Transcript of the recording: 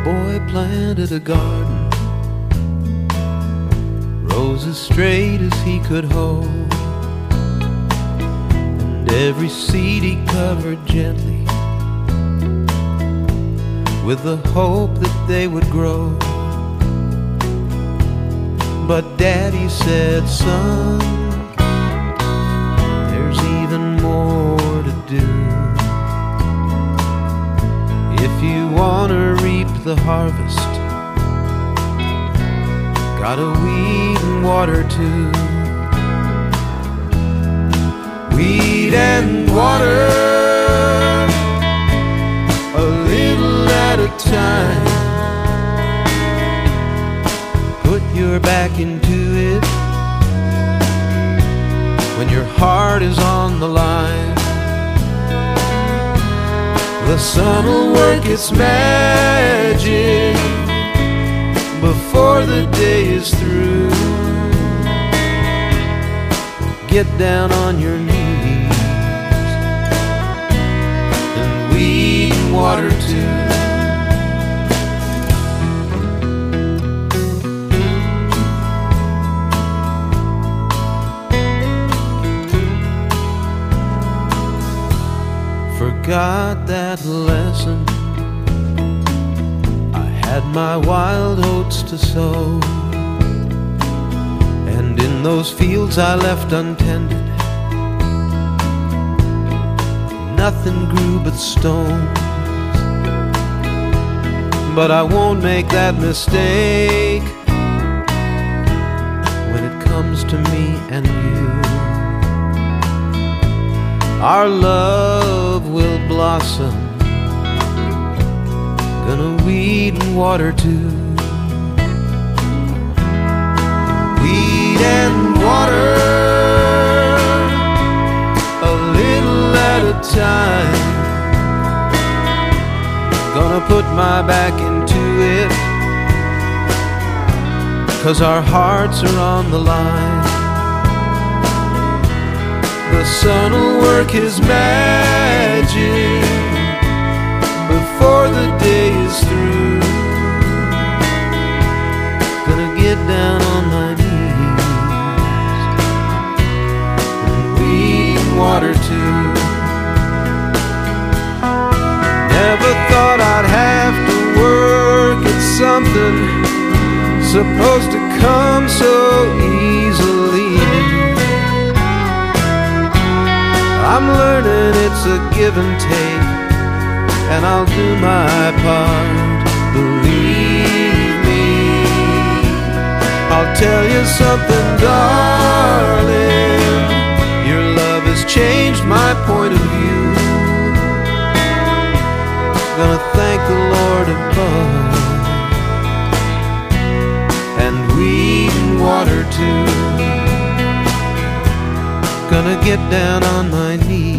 boy planted a garden, roses straight as he could hold, and every seed he covered gently with the hope that they would grow. But Daddy said, son, there's even more to do. If you want to reap the harvest, gotta weed and water too. Weed and water, a little at a time. Put your back into it when your heart is on the line. The sun will work its magic before the day is through. Get down on your knees and weed and water too. Forgot that lesson. I had my wild oats to sow, and in those fields I left untended, nothing grew but stones. But I won't make that mistake when it comes to me and you. Our love will blossom, gonna weed and water too. Weed and water, a little at a time. Gonna put my back into it, 'cause our hearts are on the line. The sun will work his magic before the day is through. Gonna get down on my knees and weed and water too. Never thought I'd have to work at something supposed to come so easily. I'm learning it's a give and take, and I'll do my part, believe me. I'll tell you something, darling, your love has changed my point of view. Gonna thank the Lord above, and weed and water too. Gonna get down on my knees